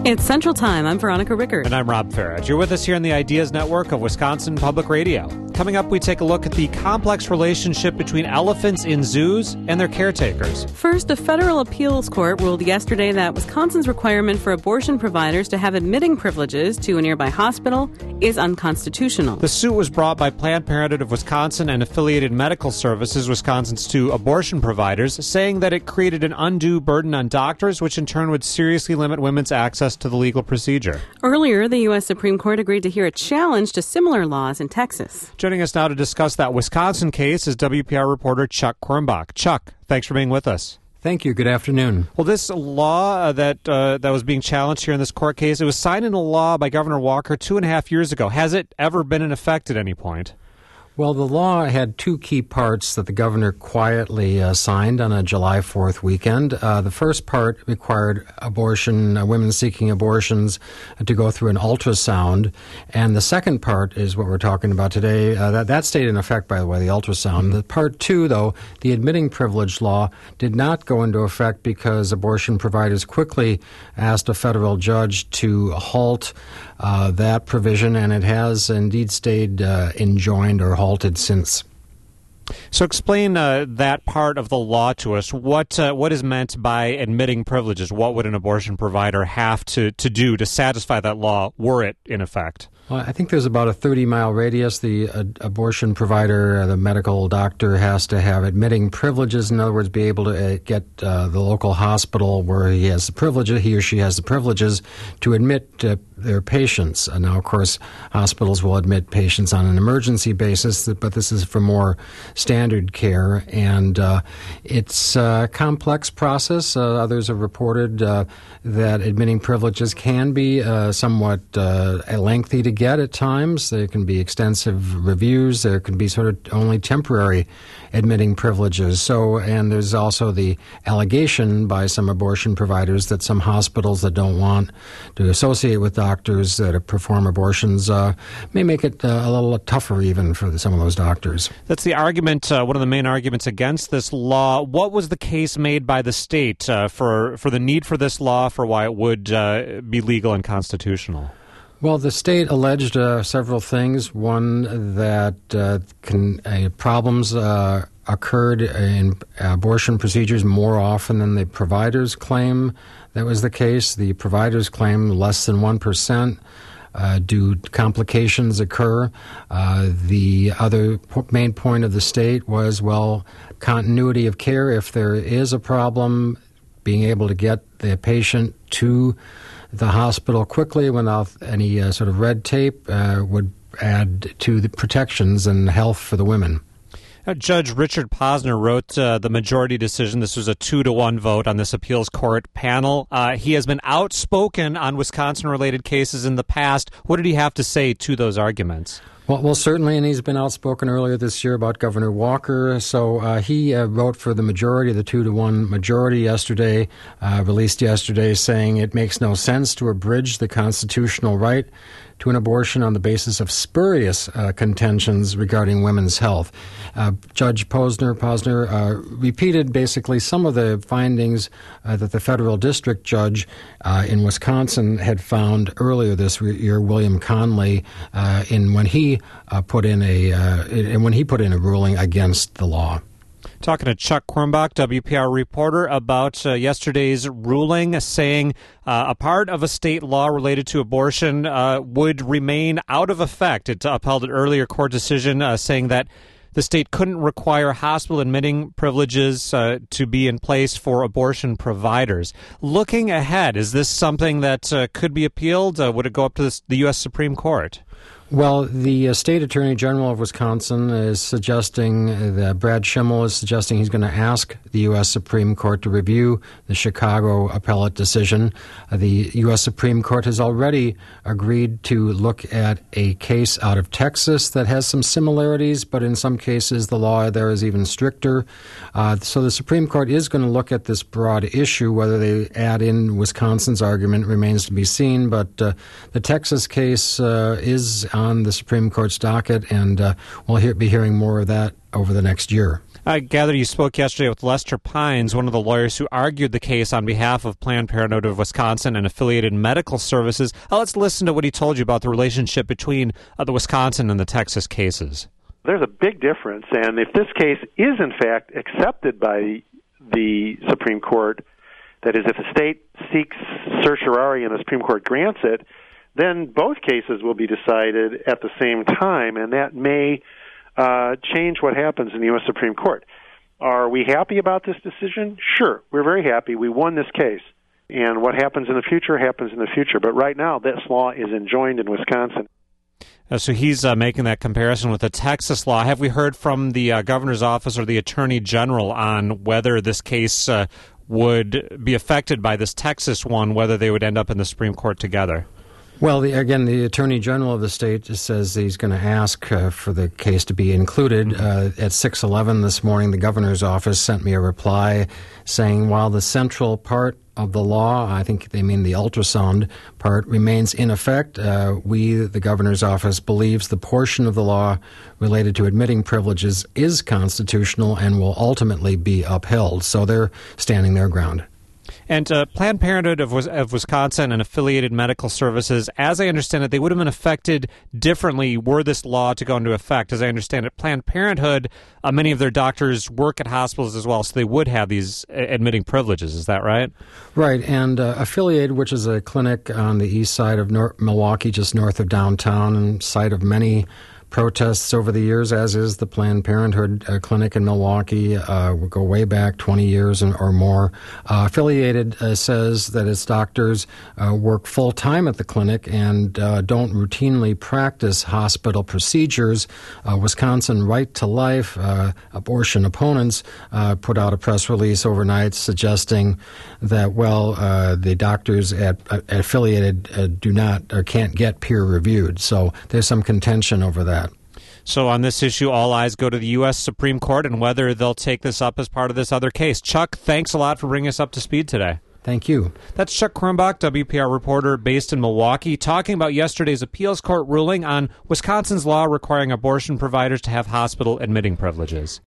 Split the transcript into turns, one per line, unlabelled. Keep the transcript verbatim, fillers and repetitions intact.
It's Central Time. I'm Veronica Rickert.
And I'm Rob Farage. You're with us here on the Ideas Network of Wisconsin Public Radio. Coming up, we take a look at the complex relationship between elephants in zoos and their caretakers.
First, a federal appeals court ruled yesterday that Wisconsin's requirement for abortion providers to have admitting privileges to a nearby hospital is unconstitutional.
The suit was brought by Planned Parenthood of Wisconsin and Affiliated Medical Services, Wisconsin's two abortion providers, saying that it created an undue burden on doctors, which in turn would seriously limit women's access to the legal procedure.
Earlier, the U S Supreme Court agreed to hear a challenge to similar laws in Texas.
Joining us now to discuss that Wisconsin case is W P R reporter Chuck Quirmbach. Chuck, thanks for being with us.
Thank you. Good afternoon.
Well, this law uh, that uh, that was being challenged here in this court case, it was signed into law by Governor Walker two and a half years ago. Has it ever been in effect at any point?
Well, the law had two key parts that the governor quietly uh, signed on a July fourth weekend. Uh, the first part required abortion, uh, women seeking abortions uh, to go through an ultrasound. And the second part is what we're talking about today. Uh, that, that stayed in effect, by the way, the ultrasound. Mm-hmm. The part two, though, the admitting privilege law did not go into effect because abortion providers quickly asked a federal judge to halt uh, that provision, and it has indeed stayed uh, enjoined or halted since.
So explain uh, that part of the law to us. What uh, what is meant by admitting privileges? What would an abortion provider have to, to do to satisfy that law were it in effect?
Well, I think there's about a thirty-mile radius. The uh, abortion provider, uh, the medical doctor, has to have admitting privileges. In other words, be able to uh, get uh, the local hospital where he has the privileges, he or she has the privileges to admit uh, their patients. Uh, now, of course, hospitals will admit patients on an emergency basis, but this is for more standard care, and uh, it's a complex process. Uh, others have reported uh, that admitting privileges can be uh, somewhat uh, lengthy to get at times. There can be extensive reviews. There can be sort of only temporary admitting privileges. So, and there's also the allegation by some abortion providers that some hospitals that don't want to associate with doctors that perform abortions uh, may make it uh, a little tougher even for some of those doctors.
That's the argument, uh, one of the main arguments against this law. What was the case made by the state uh, for, for the need for this law, for why it would uh, be legal and constitutional?
Well, the state alleged uh, several things. One, that uh, con- uh, problems uh, occurred in abortion procedures more often than the providers claim that was the case. The providers claim less than one percent uh, do complications occur. Uh, the other po- main point of the state was, well, continuity of care. If there is a problem, being able to get the patient to the hospital quickly without any uh, sort of red tape uh, would add to the protections and health for the women.
Uh, Judge Richard Posner wrote uh, the majority decision. This was a two to one vote on this appeals court panel. Uh, he has been outspoken on Wisconsin-related cases in the past. What did he have to say to those arguments?
Well, well, certainly, and he's been outspoken earlier this year about Governor Walker. So uh, he uh, wrote for the majority, the two to one majority yesterday, uh, released yesterday, saying it makes no sense to abridge the constitutional right to an abortion on the basis of spurious uh, contentions regarding women's health. Uh, Judge Posner, Posner uh, repeated basically some of the findings uh, that the federal district judge uh, in Wisconsin had found earlier this year, William Conley, uh, in when he uh, put in a uh, in, when he put in a ruling against the law.
Talking to Chuck Quirmbach, W P R reporter, about uh, yesterday's ruling saying uh, a part of a state law related to abortion uh, would remain out of effect. It upheld an earlier court decision uh, saying that the state couldn't require hospital admitting privileges uh, to be in place for abortion providers. Looking ahead, is this something that uh, could be appealed? Uh, would it go up to the, the U S Supreme Court?
Well, the uh, State Attorney General of Wisconsin is suggesting that Brad Schimmel is suggesting he's going to ask the U S Supreme Court to review the Chicago appellate decision. Uh, the U S Supreme Court has already agreed to look at a case out of Texas that has some similarities, but in some cases the law there is even stricter. Uh, so the Supreme Court is going to look at this broad issue. Whether they add in Wisconsin's argument remains to be seen, but uh, the Texas case uh, is on the Supreme Court's docket, and uh, we'll hear, be hearing more of that over the next year.
I gather you spoke yesterday with Lester Pines, one of the lawyers who argued the case on behalf of Planned Parenthood of Wisconsin and affiliated medical services. Uh, let's listen to what he told you about the relationship between uh, the Wisconsin and the Texas cases.
There's a big difference, and if this case is in fact accepted by the Supreme Court, that is, if the state seeks certiorari and the Supreme Court grants it, then both cases will be decided at the same time, and that may uh, change what happens in the U S Supreme Court. Are we happy about this decision? Sure, we're very happy. We won this case, and what happens in the future happens in the future. But right now, this law is enjoined in Wisconsin.
Uh, so he's uh, making that comparison with the Texas law. Have we heard from the uh, governor's office or the attorney general on whether this case uh, would be affected by this Texas one, whether they would end up in the Supreme Court together?
Well, the, again, the Attorney General of the state says he's going to ask uh, for the case to be included. Uh, at six eleven this morning, the governor's office sent me a reply saying while the central part of the law, I think they mean the ultrasound part, remains in effect, uh, we, the governor's office, believes the portion of the law related to admitting privileges is constitutional and will ultimately be upheld. So they're standing their ground.
And uh, Planned Parenthood of, of Wisconsin and affiliated medical services, as I understand it, they would have been affected differently were this law to go into effect. As I understand it, Planned Parenthood, uh, many of their doctors work at hospitals as well, so they would have these uh, admitting privileges. Is that right?
Right. And uh, Affiliated, which is a clinic on the east side of North Milwaukee, just north of downtown, and site of many protests over the years, as is the Planned Parenthood uh, clinic in Milwaukee. Uh, we go way back twenty years and, or more. Uh, Affiliated uh, says that its doctors uh, work full-time at the clinic and uh, don't routinely practice hospital procedures. Uh, Wisconsin Right to Life, uh, abortion opponents, uh, put out a press release overnight suggesting that, well, uh, the doctors at, at Affiliated uh, do not or can't get peer-reviewed. So there's some contention over that.
So on this issue, all eyes go to the U S Supreme Court and whether they'll take this up as part of this other case. Chuck, thanks a lot for bringing us up to speed today.
Thank you.
That's Chuck Quirmbach, W P R reporter based in Milwaukee, talking about yesterday's appeals court ruling on Wisconsin's law requiring abortion providers to have hospital admitting privileges.